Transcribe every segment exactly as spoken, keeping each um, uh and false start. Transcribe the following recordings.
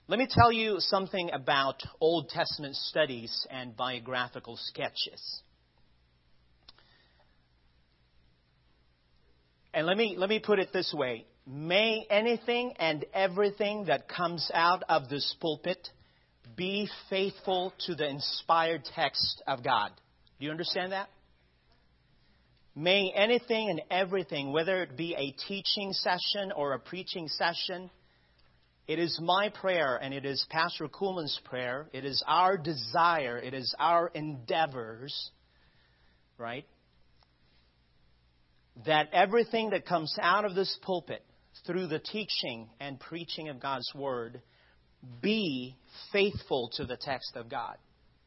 Let me tell you something about Old Testament studies and biographical sketches. And let me let me put it this way. May anything and everything that comes out of this pulpit be faithful to the inspired text of God. Do you understand that? May anything and everything, whether it be a teaching session or a preaching session, it is my prayer and it is Pastor Kuhlman's prayer, it is our desire, it is our endeavors, right? That everything that comes out of this pulpit through the teaching and preaching of God's Word be faithful to the text of God.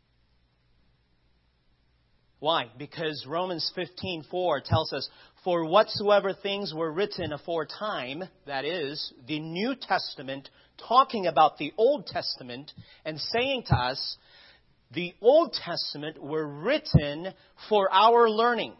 Why? Because Romans fifteen four tells us, "For whatsoever things were written aforetime," that is, the New Testament talking about the Old Testament and saying to us, the Old Testament were written for our learning.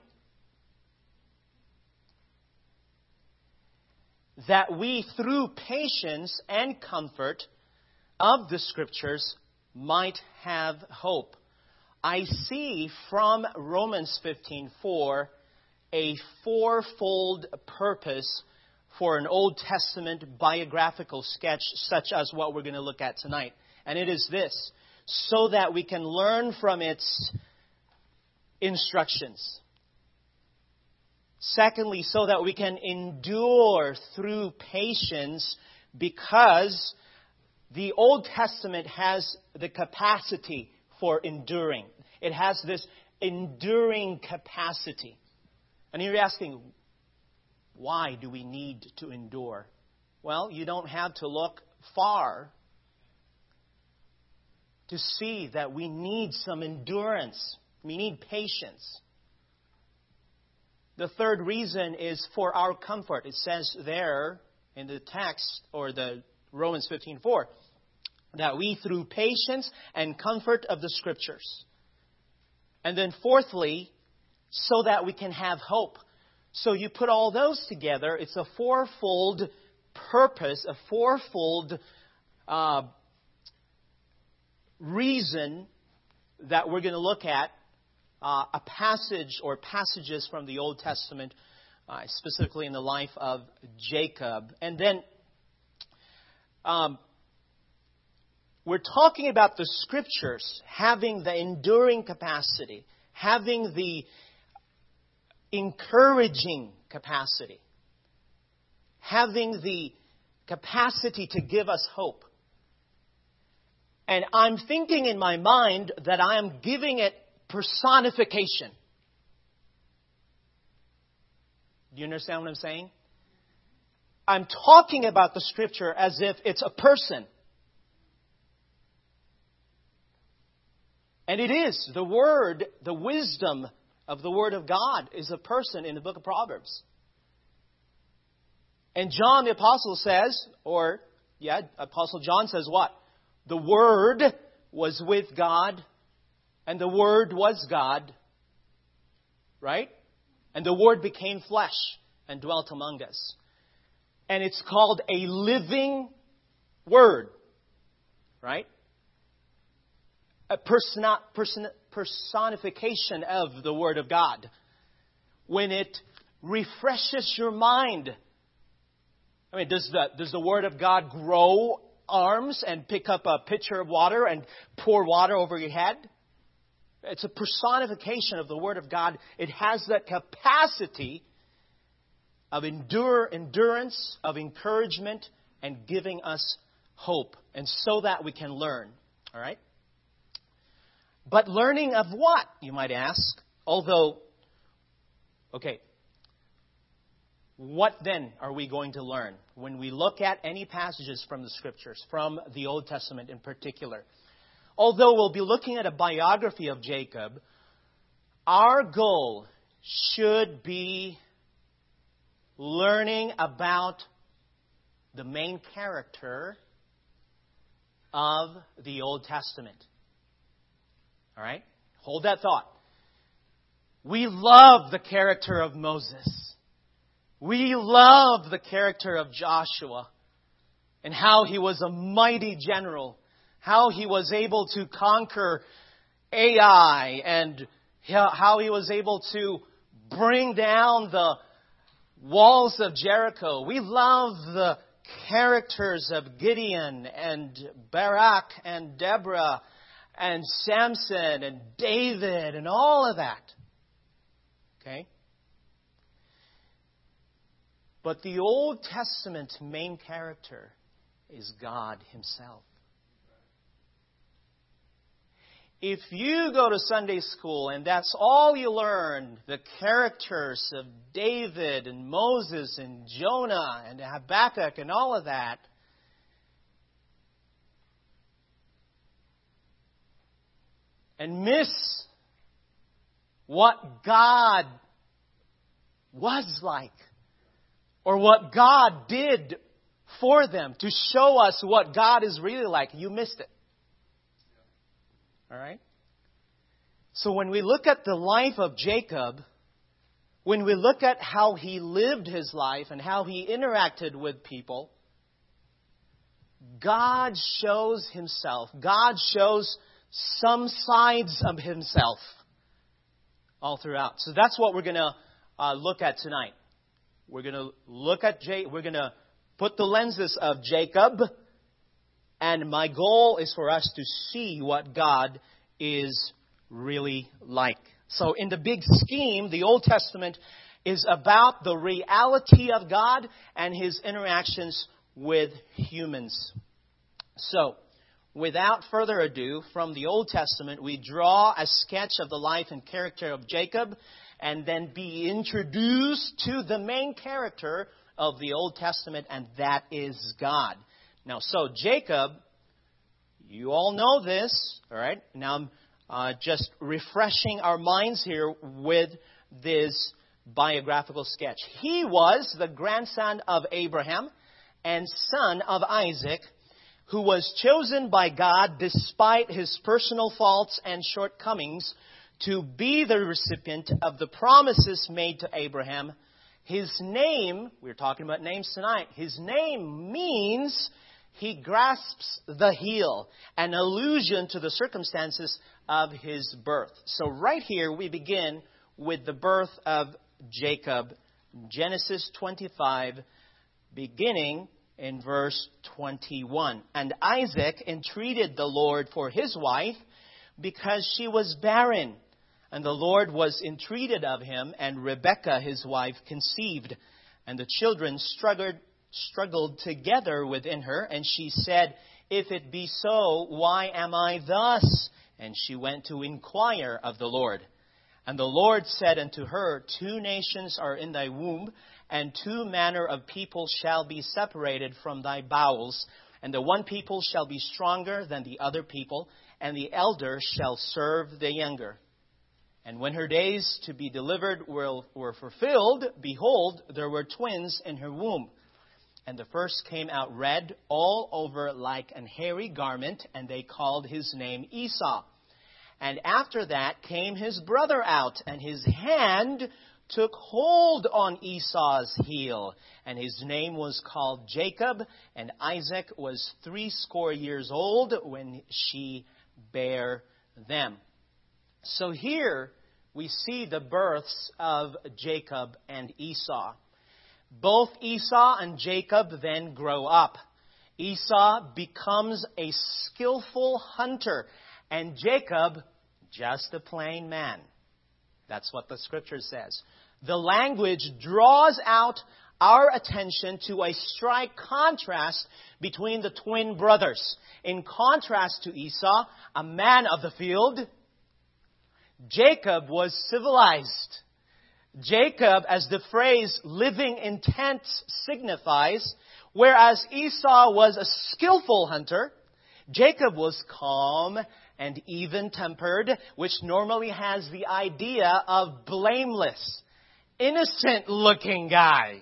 That we, through patience and comfort of the Scriptures, might have hope. I see from Romans fifteen four a fourfold purpose for an Old Testament biographical sketch such as what we're going to look at tonight. And it is this, so that we can learn from its instructions. Secondly, so that we can endure through patience, because the Old Testament has the capacity for enduring. It has this enduring capacity. And you're asking, why do we need to endure? Well, you don't have to look far to see that we need some endurance. We need patience. The third reason is for our comfort. It says there in the text, or the Romans fifteen four, that we through patience and comfort of the Scriptures. And then fourthly, so that we can have hope. So you put all those together, it's a fourfold purpose, a fourfold uh, reason that we're going to look at. Uh, a passage or passages from the Old Testament, uh, specifically in the life of Jacob. And then um, we're talking about the Scriptures having the enduring capacity, having the encouraging capacity, having the capacity to give us hope. And I'm thinking in my mind that I am giving it personification. Do you understand what I'm saying? I'm talking about the Scripture as if it's a person. And it is. The Word, the wisdom of the Word of God is a person in the book of Proverbs. And John the Apostle says, or, yeah, Apostle John says what? The Word was with God, and the Word was God, right? And the Word became flesh and dwelt among us. And it's called a living Word, right? A persona, person, personification of the Word of God. When it refreshes your mind. I mean, does the, does the Word of God grow arms and pick up a pitcher of water and pour water over your head? It's a personification of the Word of God. It has that capacity of endure, endurance, of encouragement, and giving us hope. And so that we can learn. All right? But learning of what, you might ask? Although, okay, what then are we going to learn when we look at any passages from the Scriptures, from the Old Testament in particular? Although we'll be looking at a biography of Jacob, our goal should be learning about the main character of the Old Testament. All right? Hold that thought. We love the character of Moses. We love the character of Joshua. and how he was a mighty general, how he was able to conquer Ai, and how he was able to bring down the walls of Jericho. We love the characters of Gideon and Barak and Deborah and Samson and David and all of that. Okay? But the Old Testament main character is God Himself. If you go to Sunday school and that's all you learn, the characters of David and Moses and Jonah and Habakkuk and all of that, and miss what God was like, or what God did for them to show us what God is really like, you missed it. All right? So when we look at the life of Jacob, when we look at how he lived his life and how he interacted with people, God shows Himself. God shows some sides of Himself all throughout. So that's what we're going to uh, look at tonight. We're going to look at J- we're going to put the lenses of Jacob, and my goal is for us to see what God is really like. So in the big scheme, the Old Testament is about the reality of God and His interactions with humans. So, without further ado, from the Old Testament, we draw a sketch of the life and character of Jacob and then be introduced to the main character of the Old Testament, and that is God. Now, so Jacob, you all know this, all right? Now, I'm uh, just refreshing our minds here with this biographical sketch. He was the grandson of Abraham and son of Isaac, who was chosen by God despite his personal faults and shortcomings to be the recipient of the promises made to Abraham. His name, we're talking about names tonight, his name means he grasps the heel, an allusion to the circumstances of his birth. So right here we begin with the birth of Jacob, Genesis twenty-five, beginning in verse twenty-one. And Isaac entreated the Lord for his wife because she was barren. And the Lord was entreated of him, and Rebekah his wife conceived. And the children struggled, struggled together within her, and she said, If it be so, why am I thus? And she went to inquire of the Lord. And the Lord said unto her, Two nations are in thy womb, and two manner of people shall be separated from thy bowels. And the one people shall be stronger than the other people, and the elder shall serve the younger. And when her days to be delivered were, were fulfilled, behold, there were twins in her womb. And the first came out red all over like an hairy garment, and they called his name Esau. And after that came his brother out, and his hand took hold on Esau's heel. And his name was called Jacob, and Isaac was threescore years old when she bare them. So here we see the births of Jacob and Esau. Both Esau and Jacob then grow up. Esau becomes a skillful hunter, and Jacob just a plain man. That's what the scripture says. The language draws out our attention to a strike contrast between the twin brothers. In contrast to Esau, a man of the field, Jacob was civilized. Jacob, as the phrase living in tents signifies, whereas Esau was a skillful hunter, Jacob was calm and even-tempered, which normally has the idea of blameless, innocent-looking guy.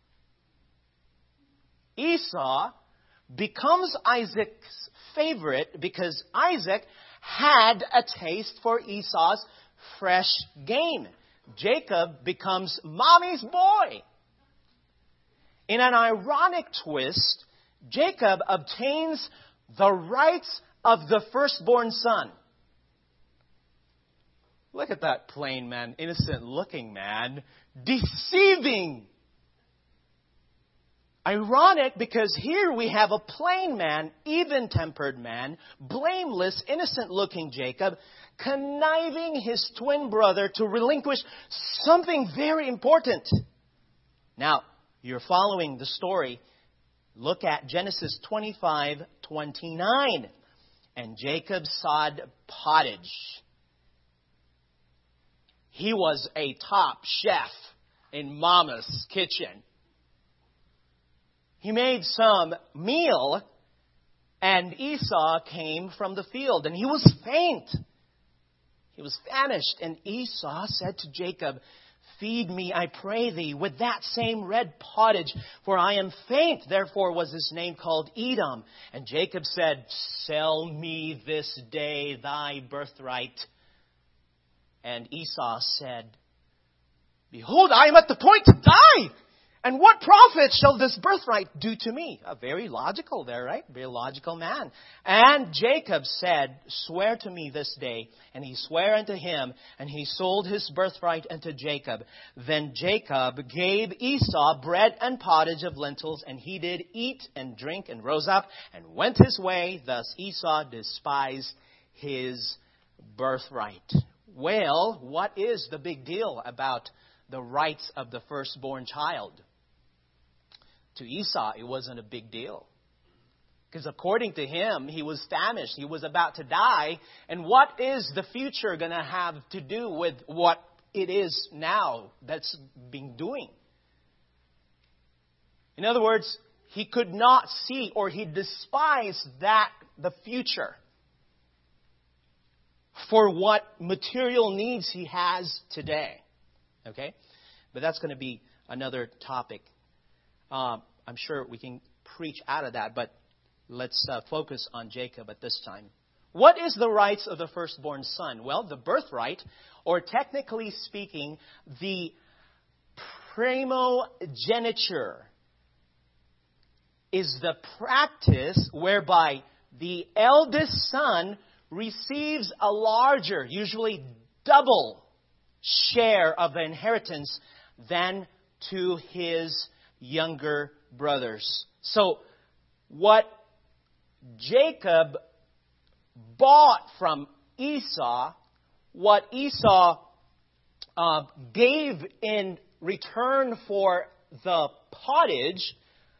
Esau becomes Isaac's favorite because Isaac had a taste for Esau's fresh game. Jacob becomes mommy's boy. In an ironic twist, Jacob obtains the rights of the firstborn son. Look at that plain man, innocent looking man, deceiving. Ironic, because here we have a plain man, even-tempered man, blameless, innocent-looking Jacob, conniving his twin brother to relinquish something very important. Now, you're following the story. Look at Genesis twenty-five twenty-nine. And Jacob sowed pottage. He was a top chef in Mama's kitchen. He made some meal, and Esau came from the field, and he was faint. He was famished, and Esau said to Jacob, "Feed me, I pray thee, with that same red pottage, for I am faint." Therefore was his name called Edom. And Jacob said, "Sell me this day thy birthright." And Esau said, "Behold, I am at the point to die. And what profit shall this birthright do to me?" A very logical there, right? Very logical man. And Jacob said, "Swear to me this day." And he sware unto him, and he sold his birthright unto Jacob. Then Jacob gave Esau bread and pottage of lentils, and he did eat and drink, and rose up and went his way. Thus Esau despised his birthright. Well, what is the big deal about the rights of the firstborn child? To Esau, it wasn't a big deal. Because according to him, he was famished. He was about to die. And what is the future going to have to do with what it is now that's being doing? In other words, he could not see, or he despised that, the future, for what material needs he has today. Okay? But that's going to be another topic. Um, I'm sure we can preach out of that, but let's uh, focus on Jacob at this time. What is the rights of the firstborn son? Well, the birthright, or technically speaking, the primogeniture, is the practice whereby the eldest son receives a larger, usually double, share of the inheritance than to his younger brothers. So, what Jacob bought from Esau, what Esau uh, gave in return for the pottage,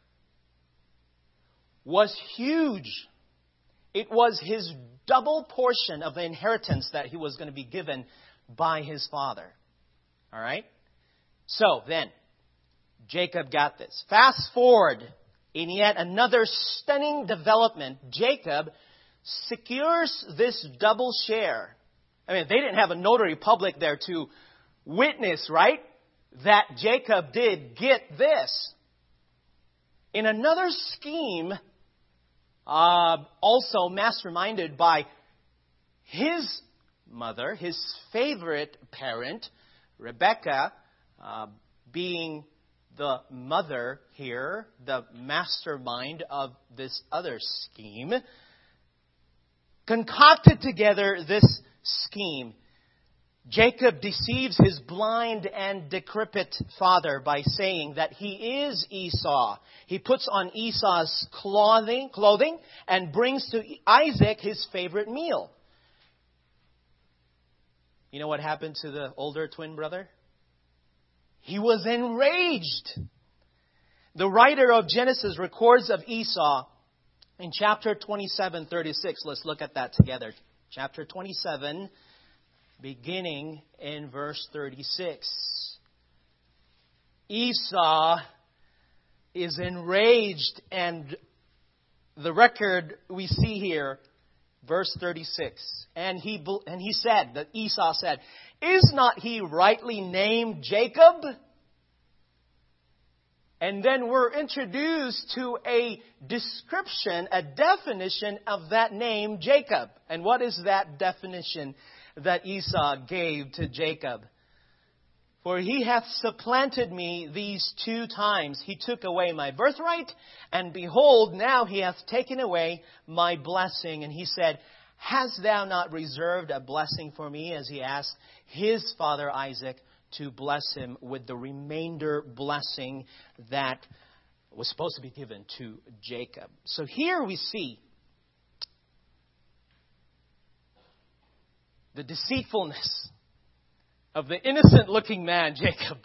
was huge. It was his double portion of the inheritance that he was going to be given by his father. All right? So, then, Jacob got this. Fast forward, in yet another stunning development, Jacob secures this double share. I mean, they didn't have a notary public there to witness, right, that Jacob did get this. In another scheme, uh, also masterminded by his mother, his favorite parent, Rebekah, uh, being the mother here, the mastermind of this other scheme, concocted together this scheme. Jacob deceives his blind and decrepit father by saying that he is Esau. He puts on Esau's clothing, clothing and brings to Isaac his favorite meal. You know what happened to the older twin brother? He was enraged. The writer of Genesis records of Esau in chapter twenty-seven, thirty-six. Let's look at that together. Chapter twenty-seven, beginning in verse thirty-six. Esau is enraged, and the record we see here, verse thirty-six. And he and he said, that Esau said, "Is not he rightly named Jacob?" And then we're introduced to a description, a definition of that name, Jacob. And what is that definition that Esau gave to Jacob? For he hath supplanted me these two times. He took away my birthright, and behold, now he hath taken away my blessing. And he said, Hast thou not reserved a blessing for me? As he asked his father Isaac to bless him with the remainder blessing that was supposed to be given to Jacob. So here we see the deceitfulness of the innocent-looking man, Jacob.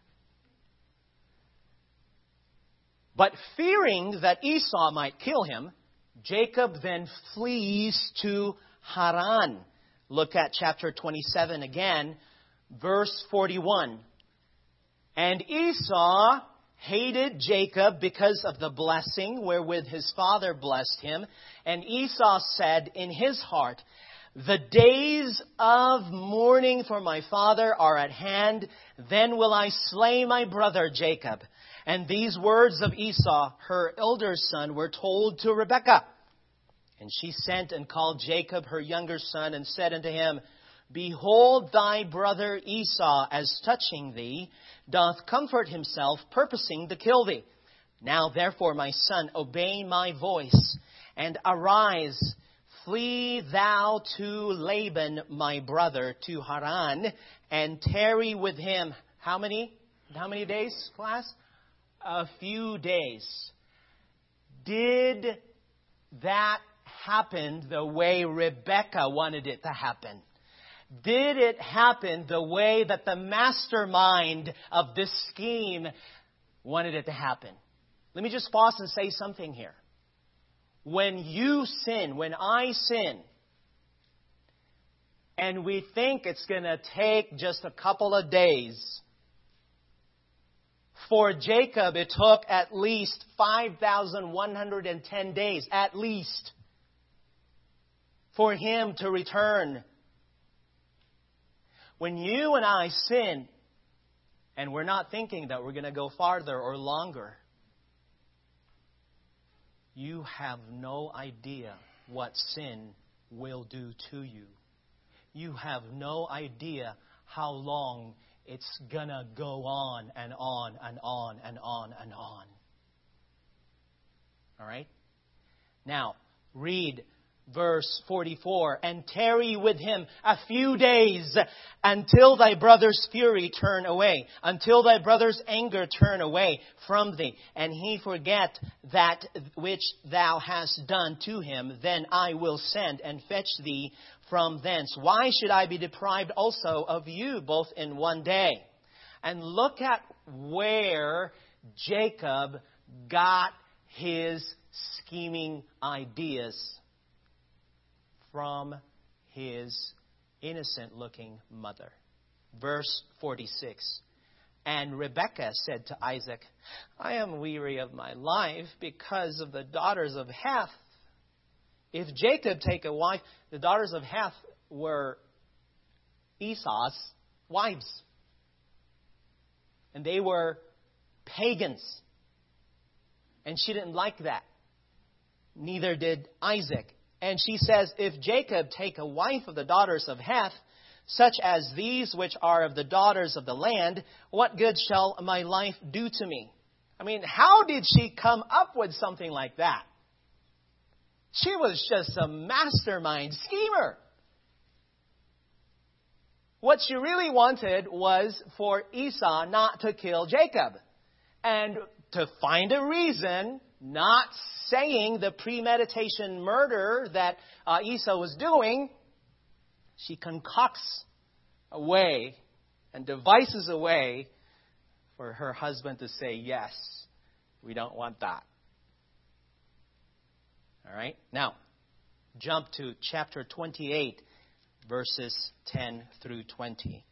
But fearing that Esau might kill him, Jacob then flees to Haran. Look at chapter twenty-seven again, verse forty-one. And Esau hated Jacob because of the blessing wherewith his father blessed him. And Esau said in his heart, The days of mourning for my father are at hand. Then will I slay my brother Jacob. And these words of Esau, her elder son, were told to Rebekah. And she sent and called Jacob, her younger son, and said unto him, Behold, thy brother Esau, as touching thee, doth comfort himself, purposing to kill thee. Now therefore, my son, obey my voice, and arise, flee thou to Laban, my brother, to Haran, and tarry with him. How many? How many days, class? A few days. Did that happen the way Rebekah wanted it to happen? Did it happen the way that the mastermind of this scheme wanted it to happen? Let me just pause and say something here. When you sin, when I sin, and we think it's going to take just a couple of days, for Jacob it took at least five thousand one hundred ten days, at least, for him to return. When you and I sin, and we're not thinking that we're going to go farther or longer, you have no idea what sin will do to you. You have no idea how long it's going to go on and on and on and on and on. All right? Now, read verse forty-four. And tarry with him a few days until thy brother's fury turn away, until thy brother's anger turn away from thee, and he forget that which thou hast done to him. Then I will send and fetch thee from thence. Why should I be deprived also of you both in one day? And look at where Jacob got his scheming ideas from his innocent-looking mother. Verse forty-six. And Rebekah said to Isaac, I am weary of my life because of the daughters of Heth. If Jacob take a wife, the daughters of Heth were Esau's wives. And they were pagans. And she didn't like that. Neither did Isaac. And she says, if Jacob take a wife of the daughters of Heth, such as these which are of the daughters of the land, what good shall my life do to me? I mean, how did she come up with something like that? She was just a mastermind schemer. What she really wanted was for Esau not to kill Jacob. And to find a reason, not saying the premeditation murder that uh, Esau was doing, she concocts a way and devises a way for her husband to say, yes, we don't want that. All right? Now, jump to chapter twenty-eight, verses ten through twenty.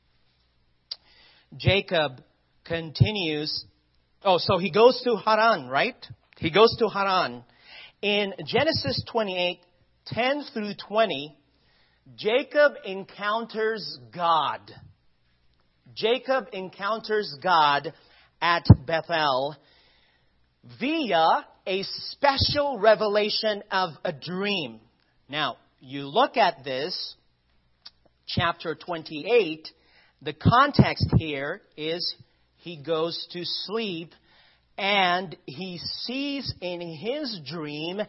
Jacob continues. Oh, so he goes to Haran, right? He goes to Haran. In Genesis twenty-eight, ten through twenty, Jacob encounters God. Jacob encounters God at Bethel via a special revelation of a dream. Now, you look at this, chapter twenty-eight, The context here is he goes to sleep and he sees in his dream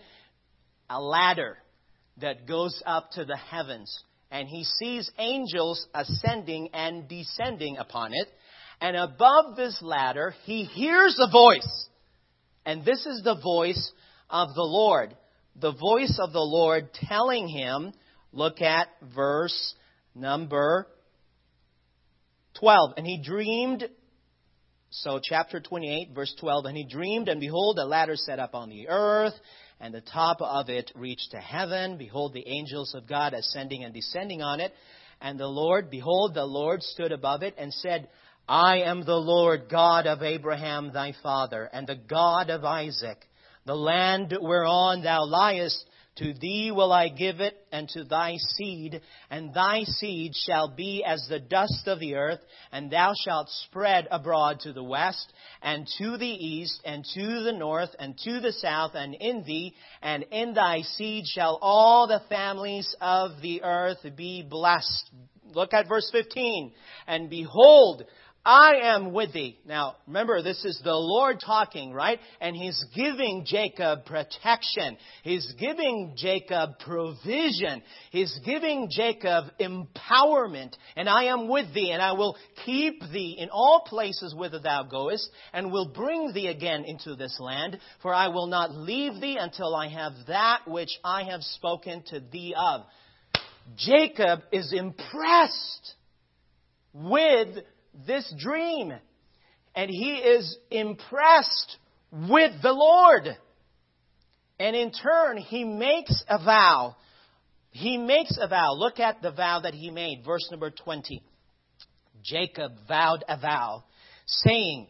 a ladder that goes up to the heavens. And he sees angels ascending and descending upon it. And above this ladder, he hears a voice. And this is the voice of the Lord. The voice of the Lord telling him, look at verse number twelve. And he dreamed, so chapter twenty-eight, verse twelve. And he dreamed, and behold, a ladder set up on the earth, and the top of it reached to heaven. Behold, the angels of God ascending and descending on it. And the Lord, behold, the Lord stood above it and said, I am the Lord God of Abraham thy father, and the God of Isaac. The land whereon thou liest, to thee will I give it, and to thy seed. And thy seed shall be as the dust of the earth, and thou shalt spread abroad to the west, and to the east, and to the north, and to the south. And in thee, and in thy seed shall all the families of the earth be blessed. Look at verse fifteen. And behold, I am with thee. Now, remember, this is the Lord talking, right? And He's giving Jacob protection. He's giving Jacob provision. He's giving Jacob empowerment. And I am with thee, and I will keep thee in all places whither thou goest, and will bring thee again into this land. For I will not leave thee until I have that which I have spoken to thee of. Jacob is impressed with this dream. And he is impressed with the Lord. And in turn, he makes a vow. He makes a vow. Look at the vow that he made. Verse number twenty. Jacob vowed a vow, saying,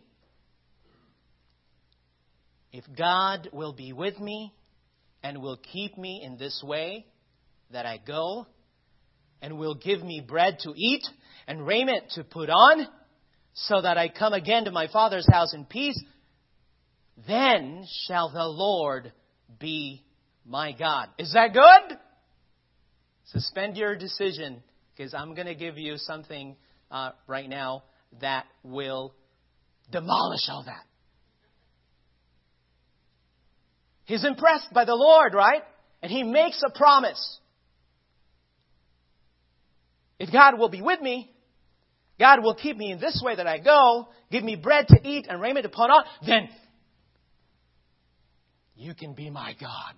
if God will be with me and will keep me in this way that I go, and will give me bread to eat and raiment to put on, so that I come again to my father's house in peace, then shall the Lord be my God. Is that good? Suspend your decision, because I'm going to give you something uh, right now that will demolish all that. He's impressed by the Lord, right? And he makes a promise. If God will be with me, God will keep me in this way that I go, give me bread to eat and raiment to put on, then you can be my God.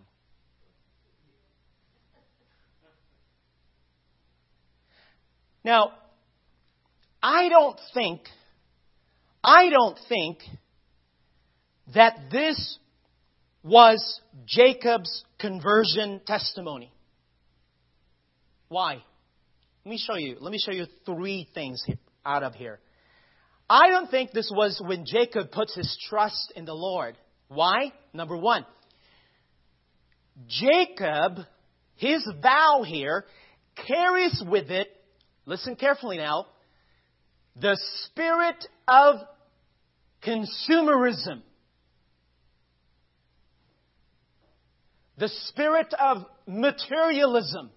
Now, I don't think, I don't think that this was Jacob's conversion testimony. Why? Let me show you. Let me show you three things here, out of here. I don't think this was when Jacob puts his trust in the Lord. Why? Number one, Jacob, his vow here, carries with it, listen carefully now, the spirit of consumerism. The spirit of materialism.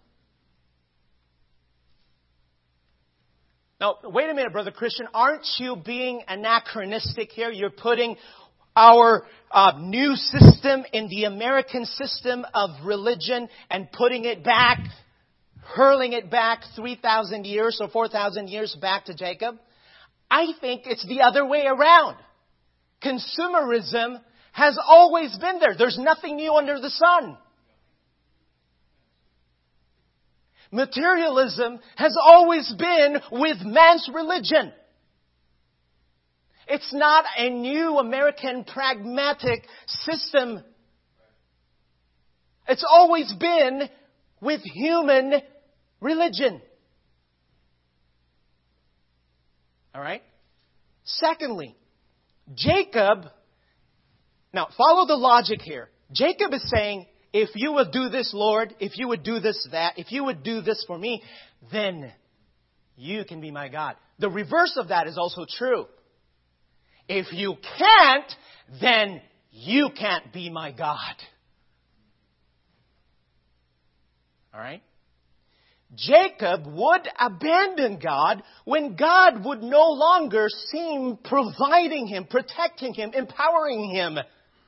Now, wait a minute, Brother Christian. Aren't you being anachronistic here? You're putting our uh, new system in the American system of religion and putting it back, hurling it back three thousand years or four thousand years back to Jacob. I think it's the other way around. Consumerism has always been there. There's nothing new under the sun. Materialism has always been with man's religion. It's not a new American pragmatic system. It's always been with human religion. All right? Secondly, Jacob, now follow the logic here. Jacob is saying, if you would do this, Lord, if you would do this, that, if you would do this for me, then you can be my God. The reverse of that is also true. If you can't, then you can't be my God. All right? Jacob would abandon God when God would no longer seem providing him, protecting him, empowering him.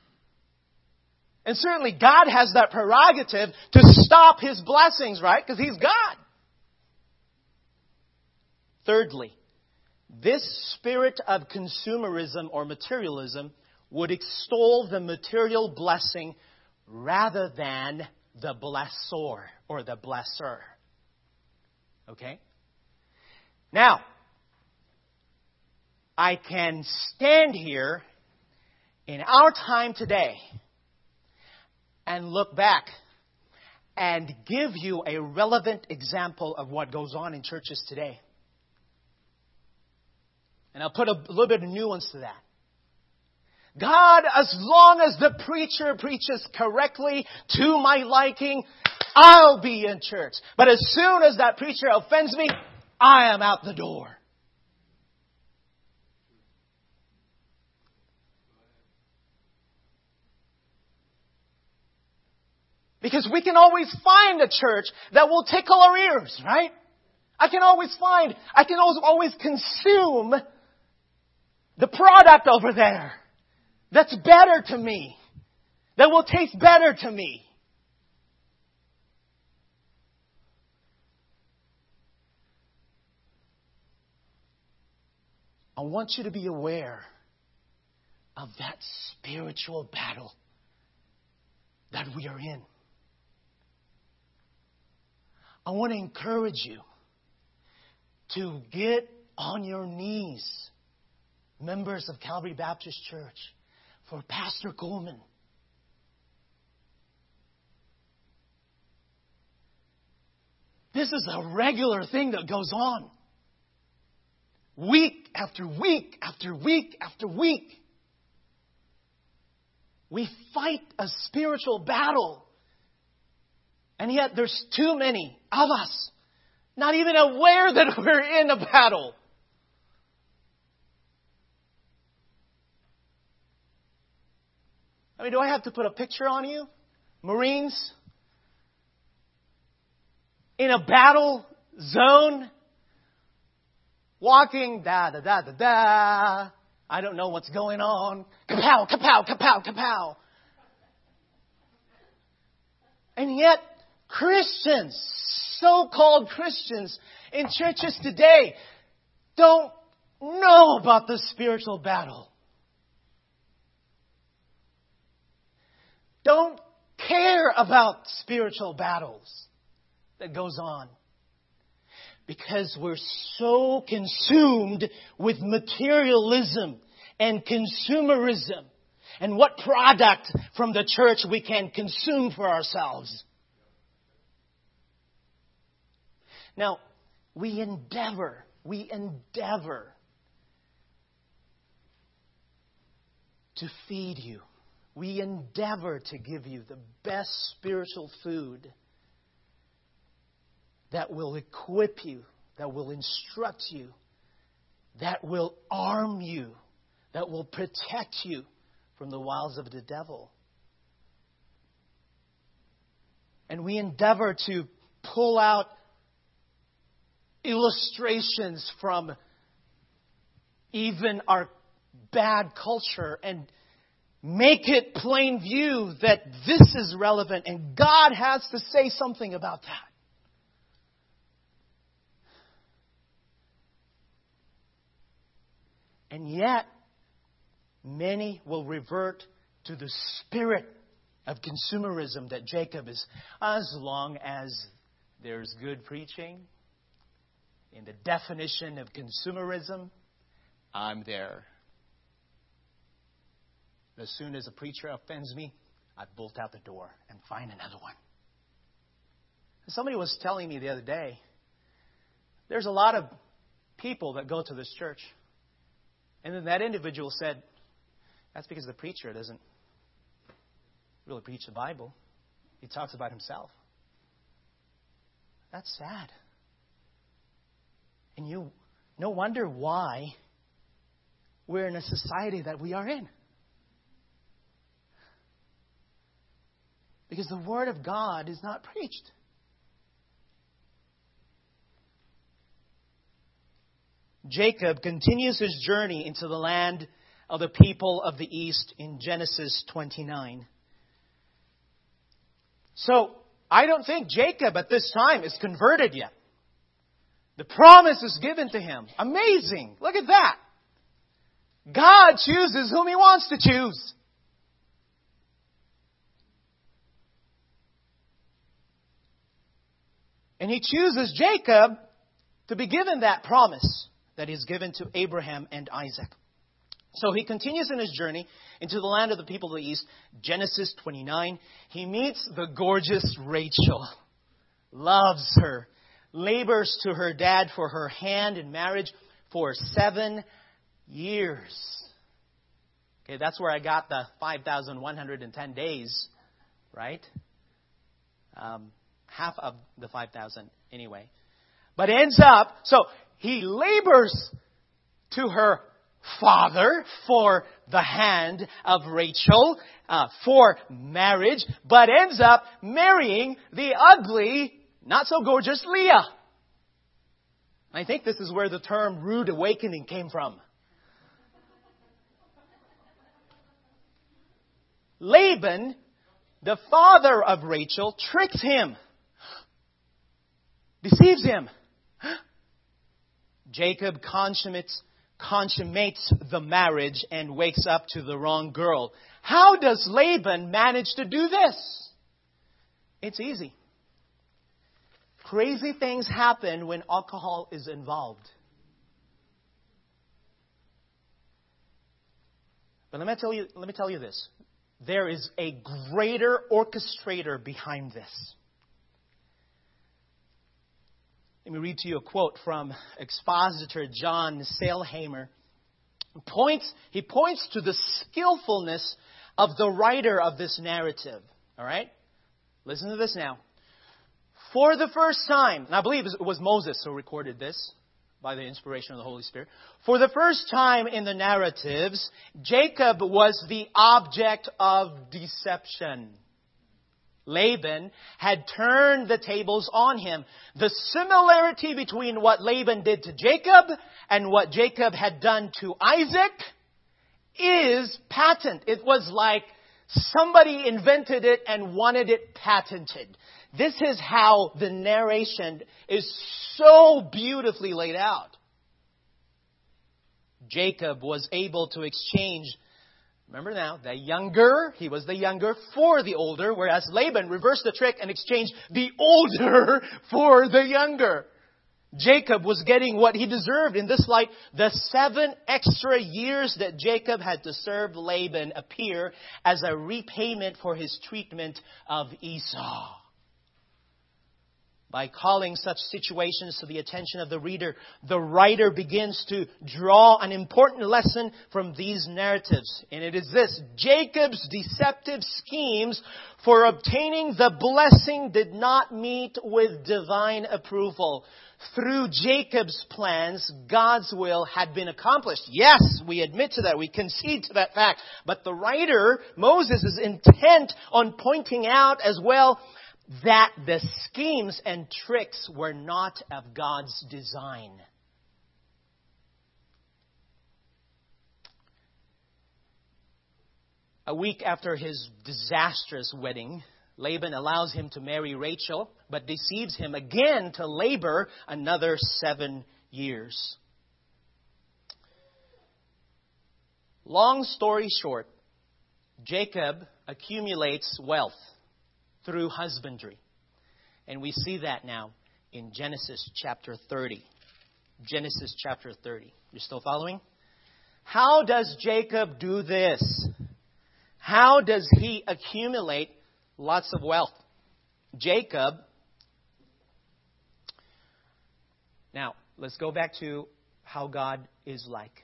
And certainly God has that prerogative to stop his blessings, right? Because he's God. Thirdly, this spirit of consumerism or materialism would extol the material blessing rather than the blessor or the blesser. Okay? Now, I can stand here in our time today and look back and give you a relevant example of what goes on in churches today. And I'll put a little bit of nuance to that. God, as long as the preacher preaches correctly to my liking, I'll be in church. But as soon as that preacher offends me, I am out the door. Because we can always find a church that will tickle our ears, right? I can always find, I can always, always consume the product over there that's better to me, that will taste better to me. I want you to be aware of that spiritual battle that we are in. I want to encourage you to get on your knees, members of Calvary Baptist Church, for Pastor Coleman. This is a regular thing that goes on. Week after week after week after week. We fight a spiritual battle. And yet there's too many of us not even aware that we're in a battle. I mean, do I have to put a picture on you? Marines in a battle zone, walking, da, da, da, da, da. I don't know what's going on. Kapow, kapow, kapow, kapow. And yet, Christians, so-called Christians in churches today, don't know about the spiritual battle. Don't care about spiritual battles that goes on. Because we're so consumed with materialism and consumerism and what product from the church we can consume for ourselves. Now, we endeavor, we endeavor to feed you. We endeavor to give you the best spiritual food that will equip you, that will instruct you, that will arm you, that will protect you from the wiles of the devil. And we endeavor to pull out illustrations from even our bad culture and make it plain view that this is relevant and God has to say something about that. And yet, many will revert to the spirit of consumerism that Jacob is, as long as there's good preaching. In the definition of consumerism, I'm there. As soon as a preacher offends me, I bolt out the door and find another one. Somebody was telling me the other day, there's a lot of people that go to this church. And then that individual said, that's because the preacher doesn't really preach the Bible. He talks about himself. That's sad. And you, no wonder why we're in a society that we are in. Because the Word of God is not preached. Jacob continues his journey into the land of the people of the east in Genesis twenty-nine. So, I don't think Jacob at this time is converted yet. The promise is given to him. Amazing. Look at that. God chooses whom He wants to choose. And He chooses Jacob to be given that promise that He's given to Abraham and Isaac. So he continues in his journey into the land of the people of the east. Genesis twenty-nine. He meets the gorgeous Rachel. Loves her. Labors to her dad for her hand in marriage for seven years. Okay, that's where I got the five thousand one hundred ten days, right? Um, half of the five thousand anyway. But ends up, so he labors to her father for the hand of Rachel, uh, for marriage, but ends up marrying the ugly, not so gorgeous Leah. I think this is where the term rude awakening came from. Laban, the father of Rachel, tricks him, deceives him. Jacob consummates consummates the marriage and wakes up to the wrong girl. How does Laban manage to do this? It's easy. Crazy things happen when alcohol is involved. But let me tell you, let me tell you this. There is a greater orchestrator behind this. Let me read to you a quote from expositor John Sailhamer. He points, he points to the skillfulness of the writer of this narrative. All right? Listen to this now. For the first time, and I believe it was Moses who recorded this by the inspiration of the Holy Spirit. For the first time in the narratives, Jacob was the object of deception. Laban had turned the tables on him. The similarity between what Laban did to Jacob and what Jacob had done to Isaac is patent. It was like somebody invented it and wanted it patented. This is how the narration is so beautifully laid out. Jacob was able to exchange, remember now, the younger, he was the younger for the older, whereas Laban reversed the trick and exchanged the older for the younger. Jacob was getting what he deserved. In this light, the seven extra years that Jacob had to serve Laban appear as a repayment for his treatment of Esau. By calling such situations to the attention of the reader, the writer begins to draw an important lesson from these narratives. And it is this: Jacob's deceptive schemes for obtaining the blessing did not meet with divine approval. Through Jacob's plans, God's will had been accomplished. Yes, we admit to that. We concede to that fact. But the writer, Moses, is intent on pointing out as well that the schemes and tricks were not of God's design. A week after his disastrous wedding, Laban allows him to marry Rachel, but deceives him again to labor another seven years. Long story short, Jacob accumulates wealth through husbandry. And we see that now in Genesis chapter thirty. Genesis chapter thirty. You're still following? How does Jacob do this? How does he accumulate lots of wealth? Jacob. Now, let's go back to how God is like.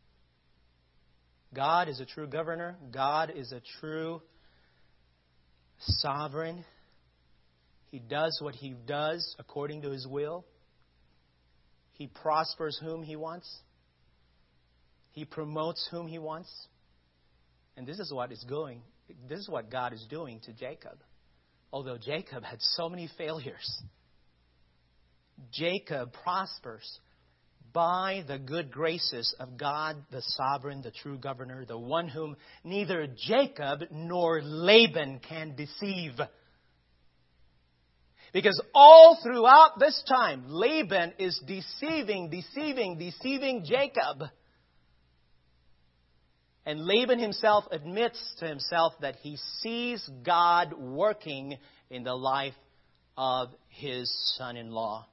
God is a true governor. God is a true sovereign. He does what He does according to His will. He prospers whom He wants. He promotes whom He wants. And this is what is going, this is what God is doing to Jacob. Although Jacob had so many failures, Jacob prospers by the good graces of God, the sovereign, the true governor, the one whom neither Jacob nor Laban can deceive. Because all throughout this time, Laban is deceiving, deceiving, deceiving Jacob. And Laban himself admits to himself that he sees God working in the life of his son-in-law.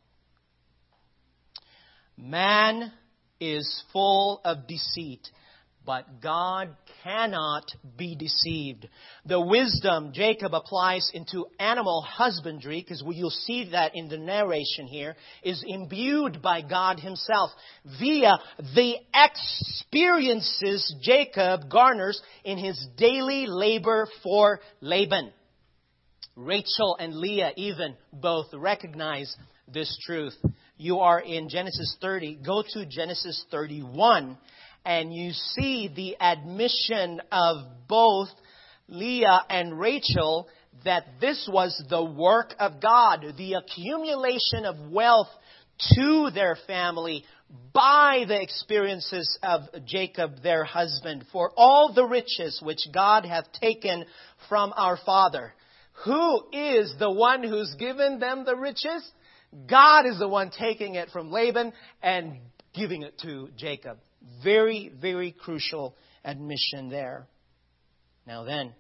Man is full of deceit, but God cannot be deceived. The wisdom Jacob applies into animal husbandry, because you'll see that in the narration here, is imbued by God Himself via the experiences Jacob garners in his daily labor for Laban. Rachel and Leah even both recognize this truth. You are in Genesis thirty. Go to Genesis thirty-one. And you see the admission of both Leah and Rachel that this was the work of God, the accumulation of wealth to their family by the experiences of Jacob, their husband, for all the riches which God hath taken from our father. Who is the one who's given them the riches? God is the one taking it from Laban and giving it to Jacob. Very, very crucial admission there. Now then,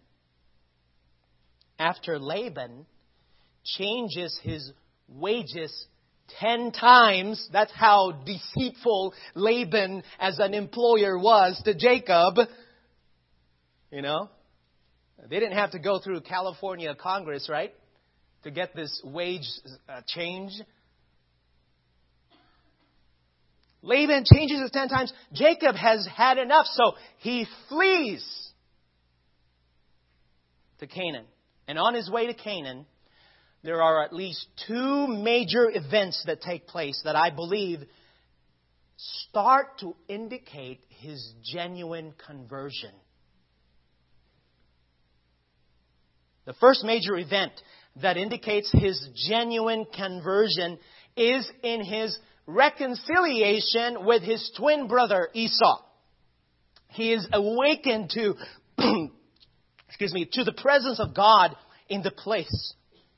after Laban changes his wages ten times, that's how deceitful Laban as an employer was to Jacob. You know, they didn't have to go through California Congress, right, to get this wage uh, change. Laban changes it ten times. Jacob has had enough, so he flees to Canaan. And on his way to Canaan, there are at least two major events that take place that I believe start to indicate his genuine conversion. The first major event that indicates his genuine conversion is in his reconciliation with his twin brother Esau. He is awakened to, excuse me, to the presence of God in the place.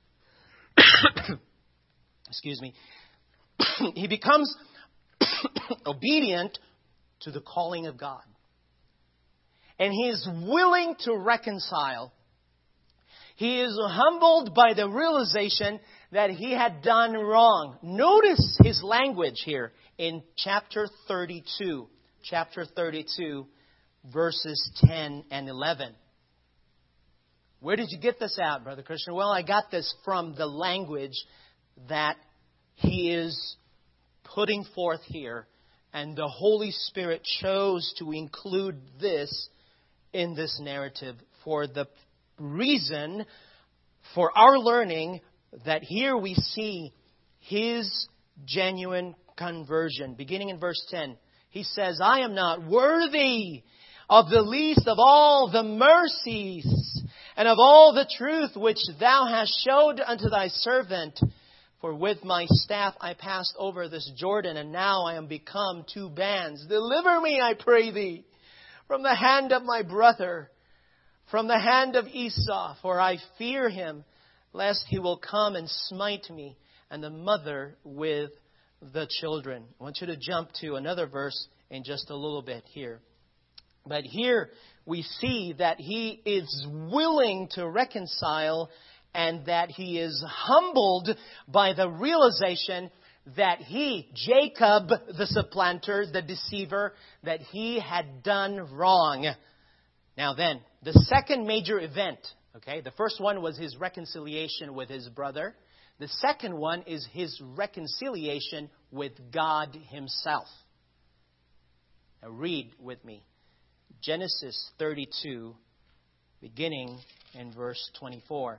excuse me. He becomes obedient to the calling of God. And he is willing to reconcile. He is humbled by the realization that he had done wrong. Notice his language here in chapter thirty-two. Chapter thirty-two, verses ten and eleven. Where did you get this out, Brother Christian? Well, I got this from the language that he is putting forth here. And the Holy Spirit chose to include this in this narrative for the reason, for our learning, that here we see his genuine conversion. Beginning in verse ten, he says, I am not worthy of the least of all the mercies and of all the truth which thou hast showed unto thy servant. For with my staff I passed over this Jordan, and now I am become two bands. Deliver me, I pray thee, from the hand of my brother, from the hand of Esau, for I fear him, lest he will come and smite me, and the mother with the children. I want you to jump to another verse in just a little bit here. But here we see that he is willing to reconcile and that he is humbled by the realization that he, Jacob, the supplanter, the deceiver, that he had done wrong. Now then, the second major event, okay, the first one was his reconciliation with his brother. The second one is his reconciliation with God Himself. Now read with me. Genesis thirty-two, beginning in verse twenty-four.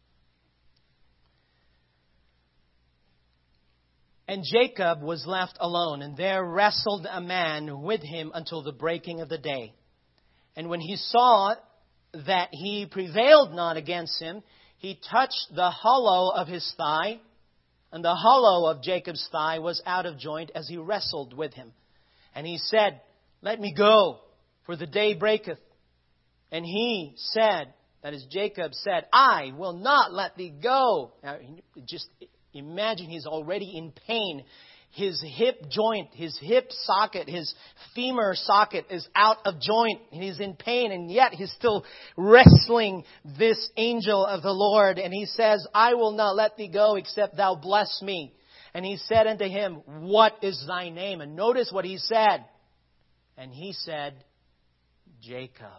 And Jacob was left alone, and there wrestled a man with him until the breaking of the day. And when he saw that he prevailed not against him, he touched the hollow of his thigh. And the hollow of Jacob's thigh was out of joint as he wrestled with him. And he said, let me go, for the day breaketh. And he said, that is Jacob said, I will not let thee go. Now, just imagine he's already in pain. His hip joint, his hip socket, his femur socket is out of joint. And he's in pain, and yet he's still wrestling this angel of the Lord. And he says, I will not let thee go except thou bless me. And he said unto him, what is thy name? And notice what he said. And he said, Jacob.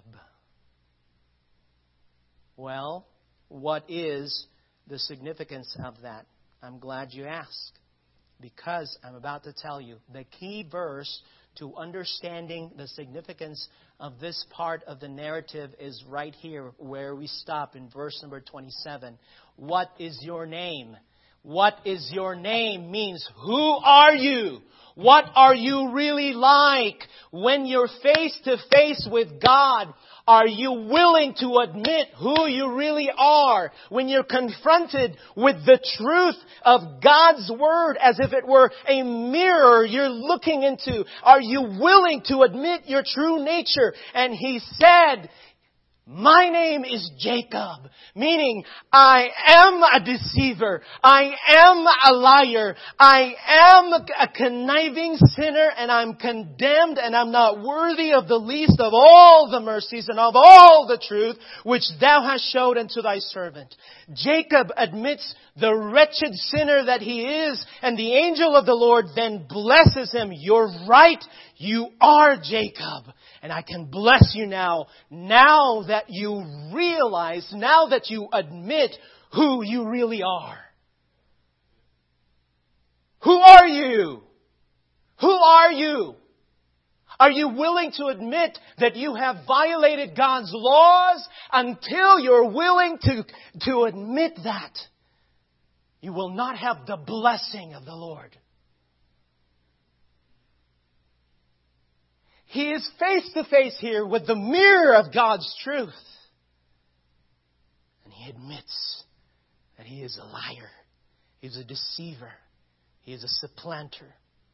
Well, what is the significance of that? I'm glad you asked. Because I'm about to tell you, the key verse to understanding the significance of this part of the narrative is right here where we stop in verse number twenty-seven. What is your name? What is your name means, who are you? What are you really like? When you're face to face with God, are you willing to admit who you really are? When you're confronted with the truth of God's Word as if it were a mirror you're looking into, are you willing to admit your true nature? And he said, my name is Jacob, meaning I am a deceiver. I am a liar. I am a conniving sinner, and I'm condemned, and I'm not worthy of the least of all the mercies and of all the truth which thou hast showed unto thy servant. Jacob admits the wretched sinner that he is, and the angel of the Lord then blesses him. You're right. You are Jacob. And I can bless you now, now that you realize, now that you admit who you really are. Who are you? Who are you? Are you willing to admit that you have violated God's laws? Until you're willing to, to admit that, you will not have the blessing of the Lord. He is face to face here with the mirror of God's truth. And he admits that he is a liar. He's a deceiver. He is a supplanter.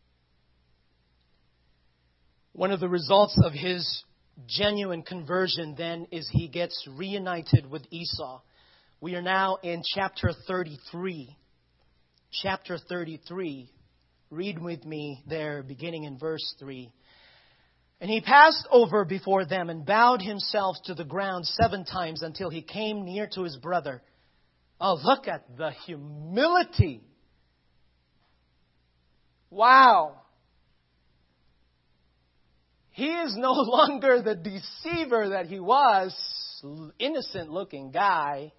One of the results of his genuine conversion then is he gets reunited with Esau. We are now in chapter thirty-three. Chapter thirty-three. Read with me there, beginning in verse three. And he passed over before them and bowed himself to the ground seven times until he came near to his brother. Oh, look at the humility. Wow. He is no longer the deceiver that he was, innocent looking guy,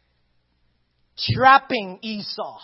trapping Esau.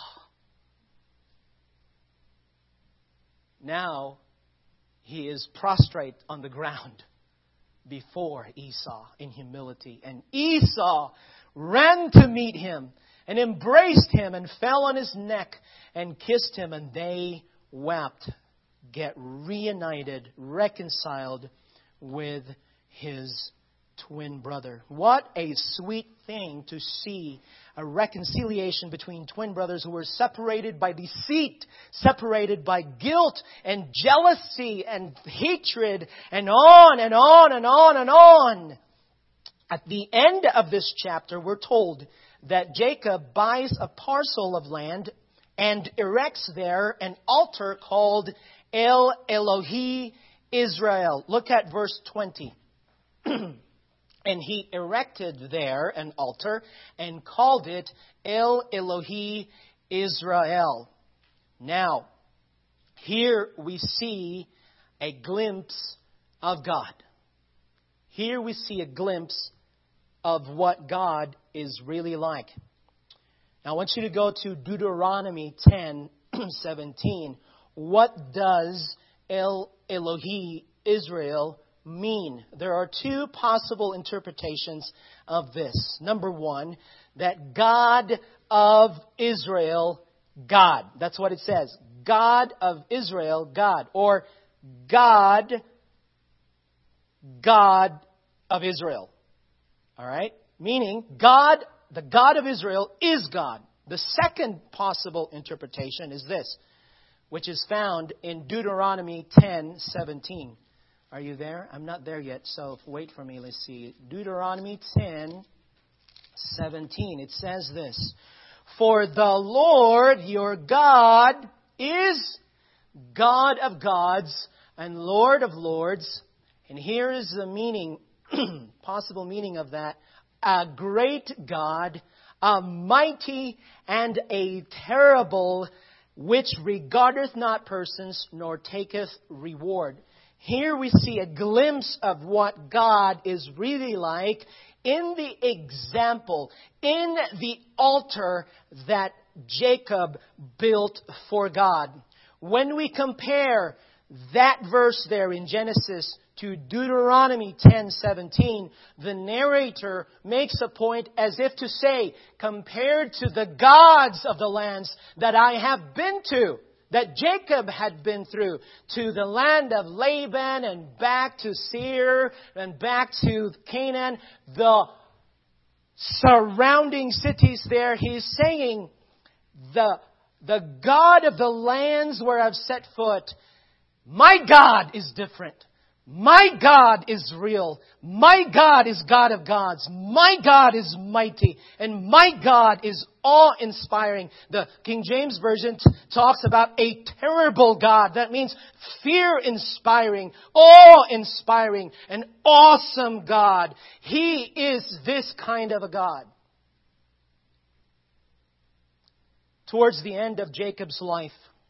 Now, he is prostrate on the ground before Esau in humility. And Esau ran to meet him and embraced him and fell on his neck and kissed him, and they wept. Get reunited, reconciled with his twin brother. What a sweet thing to see a reconciliation between twin brothers who were separated by deceit, separated by guilt and jealousy and hatred, and on and on and on and on. At the end of this chapter, we're told that Jacob buys a parcel of land and erects there an altar called El Elohi Israel. Look at verse twenty. And he erected there an altar and called it El Elohi Israel. Now, here we see a glimpse of God. Here we see a glimpse of what God is really like. Now, I want you to go to Deuteronomy ten seventeen. What does El Elohi Israel mean? There are two possible interpretations of this. Number one, that God of Israel, God. That's what it says. God of Israel, God. Or God, God of Israel. All right? Meaning, God, the God of Israel is God. The second possible interpretation is this, which is found in Deuteronomy ten seventeen. Are you there? I'm not there yet, so wait for me. Let's see. Deuteronomy ten seventeen. It says this, "For the Lord your God is God of gods and Lord of lords." And here is the meaning, possible meaning of that. "A great God, a mighty and a terrible, which regardeth not persons, nor taketh reward." Here we see a glimpse of what God is really like in the example, in the altar that Jacob built for God. When we compare that verse there in Genesis to Deuteronomy ten seventeen, the narrator makes a point as if to say, compared to the gods of the lands that I have been to, that Jacob had been through, to the land of Laban and back to Seir and back to Canaan, the surrounding cities there, he's saying the, the God of the lands where I've set foot, my God is different. My God is real. My God is God of gods. My God is mighty. And my God is awe-inspiring. The King James Version t- talks about a terrible God. That means fear-inspiring, awe-inspiring, an awesome God. He is this kind of a God. Towards the end of Jacob's life,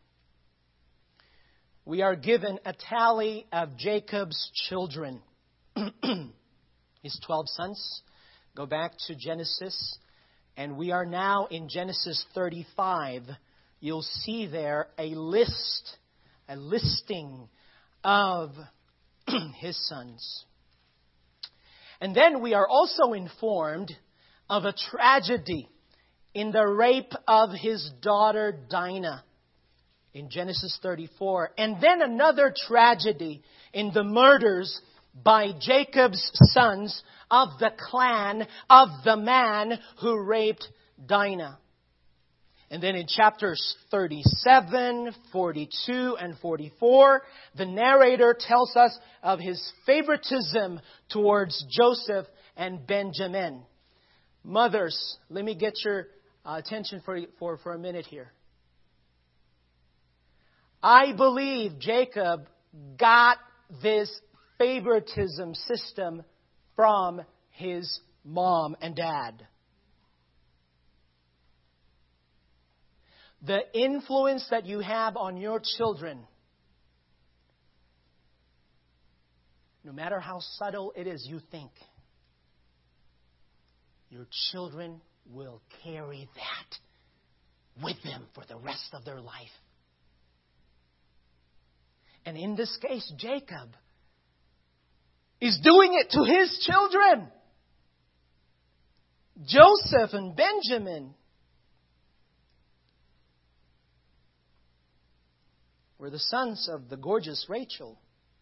we are given a tally of Jacob's children. His twelve sons. Go back to Genesis. And we are now in Genesis thirty-five. You'll see there a list, a listing of his sons. And then we are also informed of a tragedy in the rape of his daughter Dinah. In Genesis thirty-four. And then another tragedy in the murders by Jacob's sons of the clan of the man who raped Dinah. And then in chapters thirty-seven, forty-two, and forty-four, the narrator tells us of his favoritism towards Joseph and Benjamin. Mothers, let me get your uh, attention for, for, for a minute here. I believe Jacob got this favoritism system from his mom and dad. The influence that you have on your children, no matter how subtle it is you think, your children will carry that with them for the rest of their life. And in this case, Jacob is doing it to his children. Joseph and Benjamin were the sons of the gorgeous Rachel.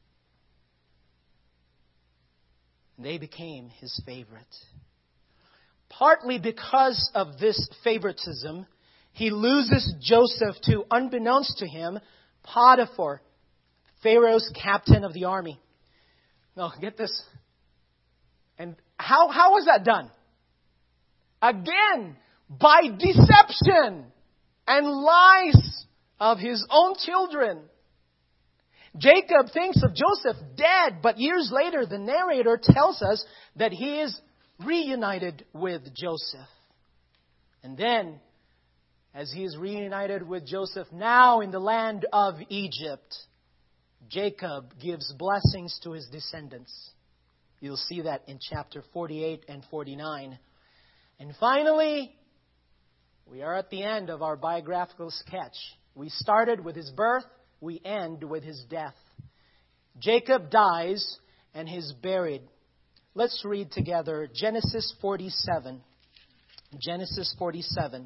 And they became his favorite. Partly because of this favoritism, he loses Joseph to, unbeknownst to him, Potiphar, Pharaoh's captain of the army. No, get this. And how, how was that done? Again, by deception and lies of his own children. Jacob thinks of Joseph dead, but years later the narrator tells us that he is reunited with Joseph. And then, as he is reunited with Joseph now in the land of Egypt, Jacob gives blessings to his descendants. You'll see that in chapter forty-eight and forty-nine. And finally, we are at the end of our biographical sketch. We started with his birth, we end with his death. Jacob dies and is buried. Let's read together Genesis forty-seven. Genesis forty-seven.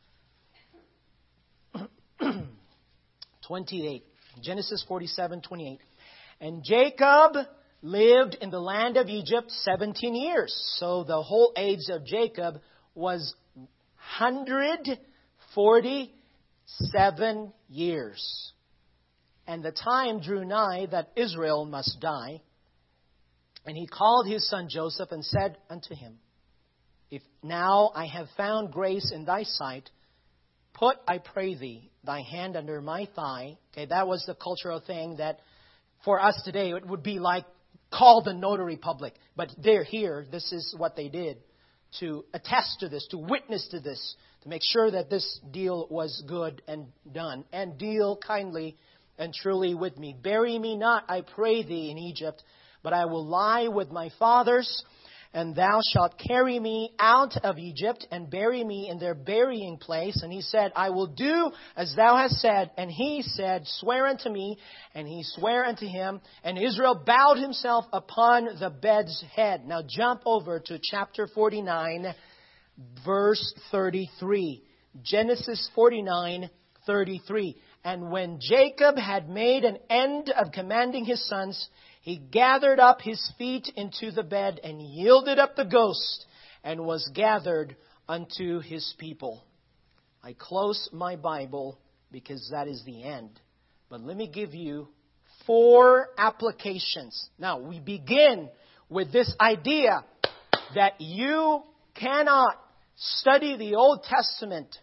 twenty-eight. Genesis forty-seven, twenty-eight. And Jacob lived in the land of Egypt seventeen years. So the whole age of Jacob was one hundred Forty-seven years. And the time drew nigh that Israel must die. And he called his son Joseph and said unto him, If now I have found grace in thy sight, put, I pray thee, thy hand under my thigh. Okay, that was the cultural thing that for us today it would be like call the notary public. But they're here. This is what they did to attest to this, to witness to this, to make sure that this deal was good and done. And deal kindly and truly with me. Bury me not, I pray thee, in Egypt, but I will lie with my fathers, and thou shalt carry me out of Egypt and bury me in their burying place. And he said, I will do as thou hast said. And he said, Swear unto me. And he sware unto him. And Israel bowed himself upon the bed's head. Now jump over to chapter forty-nine, verse thirty-three. Genesis forty-nine, thirty-three. And when Jacob had made an end of commanding his sons, he gathered up his feet into the bed and yielded up the ghost and was gathered unto his people. I close my Bible because that is the end. But let me give you four applications. Now, we begin with this idea that you cannot study the Old Testament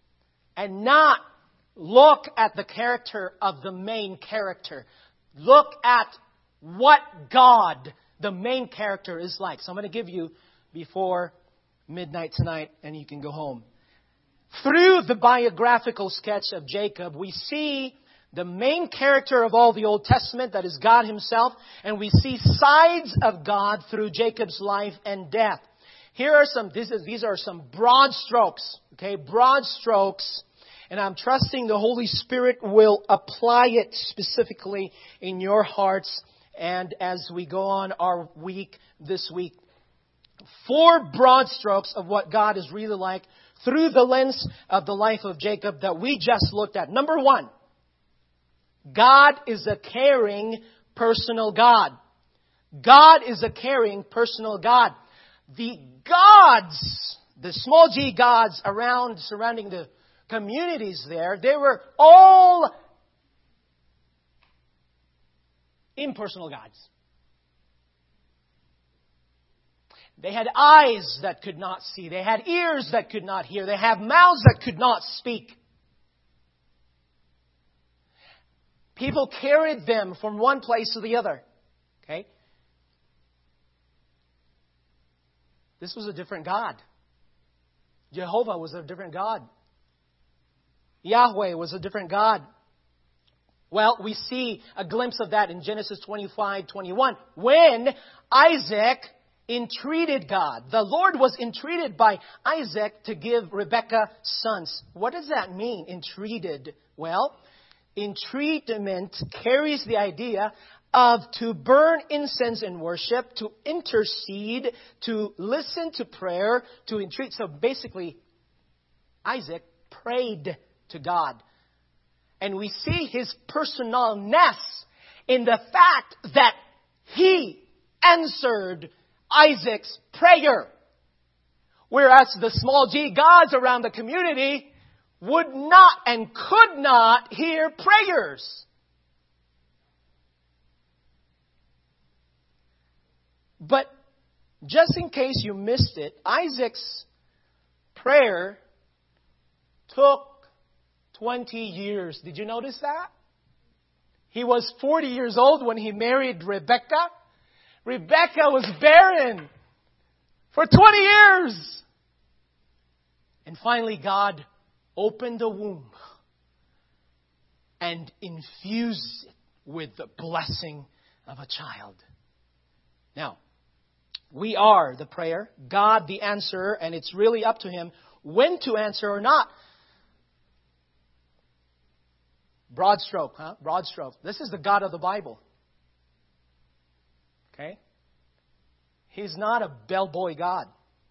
and not look at the character of the main character. Look at what God, the main character, is like. So I'm going to give you before midnight tonight, and you can go home. Through the biographical sketch of Jacob, we see the main character of all the Old Testament, that is God Himself, and we see sides of God through Jacob's life and death. Here are some, this is, these are some broad strokes, okay, broad strokes. And I'm trusting the Holy Spirit will apply it specifically in your hearts. And as we go on our week this week, four broad strokes of what God is really like through the lens of the life of Jacob that we just looked at. Number one, God is a caring, personal God. God is a caring, personal God. The gods, the small g gods around, surrounding the communities there, they were all impersonal gods. They had eyes that could not see. They had ears that could not hear. They had mouths that could not speak. People carried them from one place to the other. Okay? This was a different God. Jehovah was a different God. Yahweh was a different God. Well, we see a glimpse of that in Genesis twenty-five, twenty-one. When Isaac entreated God. The Lord was entreated by Isaac to give Rebekah sons. What does that mean, entreated? Well, entreatment carries the idea of to burn incense in worship, to intercede, to listen to prayer, to entreat. So basically, Isaac prayed to God. And we see His personalness in the fact that He answered Isaac's prayer. Whereas the small g gods around the community would not and could not hear prayers. But just in case you missed it, Isaac's prayer took twenty years. Did you notice that? He was forty years old when he married Rebekah. Rebekah was barren for twenty years. And finally God opened the womb and infused it with the blessing of a child. Now, we are the prayer, God the answerer, and it's really up to Him when to answer or not. Broad stroke, huh? Broad stroke. This is the God of the Bible. Okay? He's not a bellboy God.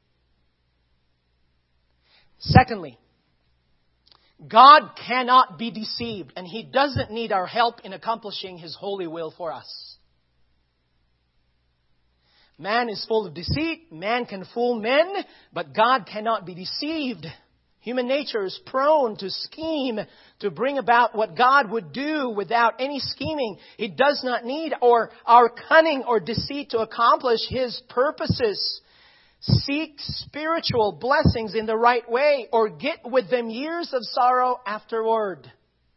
Secondly, God cannot be deceived, and He doesn't need our help in accomplishing His holy will for us. Man is full of deceit. Man can fool men, but God cannot be deceived. Human nature is prone to scheme to bring about what God would do without any scheming. He does not need or our cunning or deceit to accomplish His purposes. Seek spiritual blessings in the right way, or get with them years of sorrow afterward.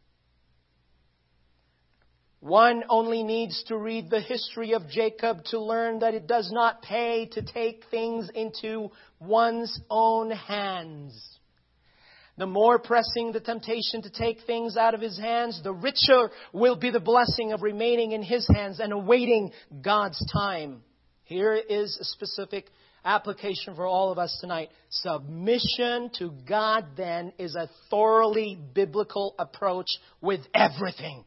One only needs to read the history of Jacob to learn that it does not pay to take things into one's own hands. The more pressing the temptation to take things out of his hands, the richer will be the blessing of remaining in his hands and awaiting God's time. Here is a specific application for all of us tonight. Submission to God, then, is a thoroughly biblical approach with everything.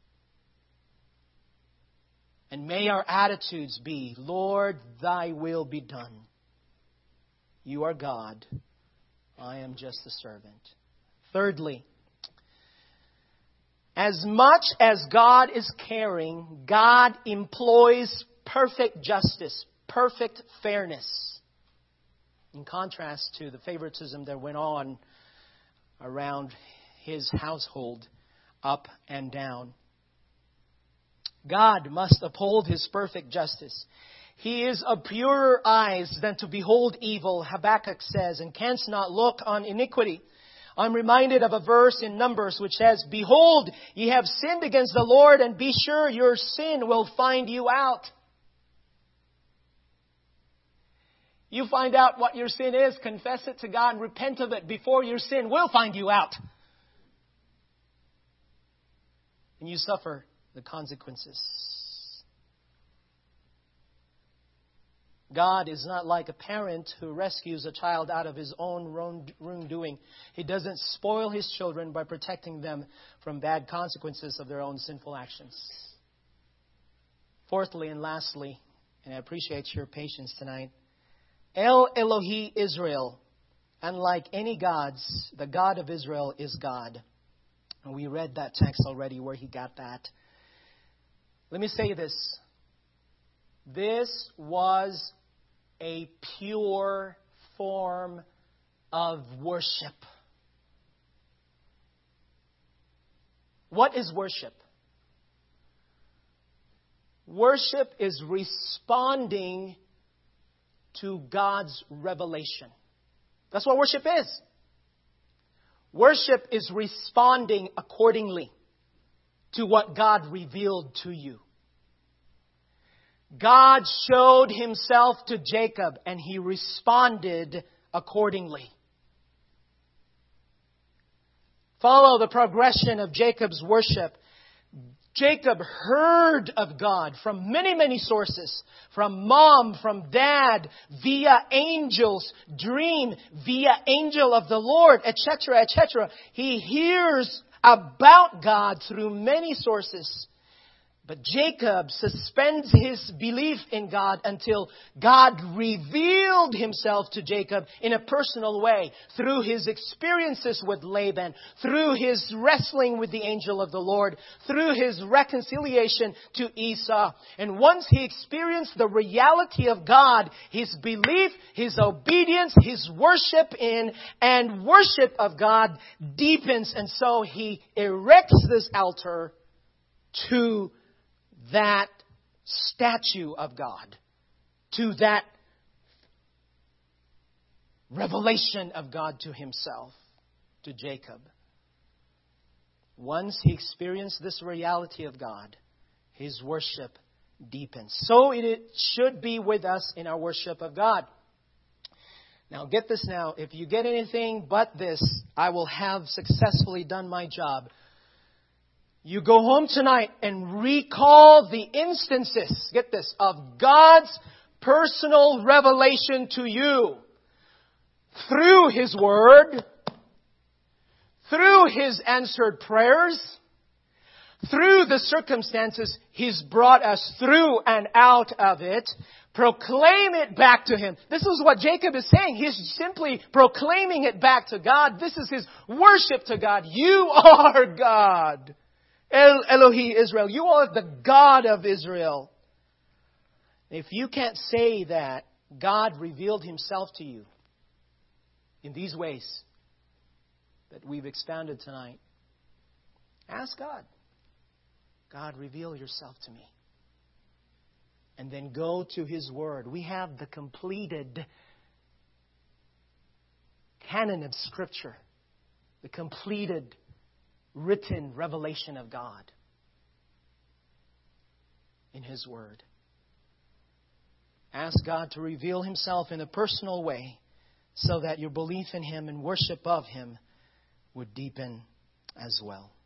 And may our attitudes be, Lord, Thy will be done. You are God. I am just a servant. Thirdly, as much as God is caring, God employs perfect justice, perfect fairness. In contrast to the favoritism that went on around his household, up and down. God must uphold His perfect justice. He is of purer eyes than to behold evil, Habakkuk says, and canst not look on iniquity. I'm reminded of a verse in Numbers which says, Behold, ye have sinned against the Lord, and be sure your sin will find you out. You find out what your sin is, confess it to God, and repent of it before your sin will find you out. And you suffer the consequences. God is not like a parent who rescues a child out of his own wrongdoing. He doesn't spoil His children by protecting them from bad consequences of their own sinful actions. Fourthly and lastly, and I appreciate your patience tonight, El Elohi Israel, unlike any gods, the God of Israel is God. And we read that text already where he got that. Let me say this. This was a pure form of worship. What is worship? Worship is responding to God's revelation. That's what worship is. Worship is responding accordingly to what God revealed to you. God showed Himself to Jacob, and he responded accordingly. Follow the progression of Jacob's worship. Jacob heard of God from many, many sources. From mom, from dad, via angels, dream, via angel of the Lord, et cetera, et cetera. He hears about God through many sources. But Jacob suspends his belief in God until God revealed Himself to Jacob in a personal way through his experiences with Laban, through his wrestling with the angel of the Lord, through his reconciliation to Esau. And once he experienced the reality of God, his belief, his obedience, his worship in and worship of God deepens. And so he erects this altar to that statue of God, to that revelation of God to himself, to Jacob. Once he experienced this reality of God, his worship deepens. So it should be with us in our worship of God. Now get this now. If you get anything but this, I will have successfully done my job. You go home tonight and recall the instances, get this, of God's personal revelation to you through His Word, through His answered prayers, through the circumstances He's brought us through and out of it. Proclaim it back to Him. This is what Jacob is saying. He's simply proclaiming it back to God. This is his worship to God. You are God. El Elohi Israel. You are the God of Israel. If you can't say that God revealed Himself to you in these ways, that we've expounded tonight, ask God, God, reveal yourself to me. And then go to His Word. We have the completed canon of Scripture, the completed written revelation of God in His Word. Ask God to reveal Himself in a personal way so that your belief in Him and worship of Him would deepen as well.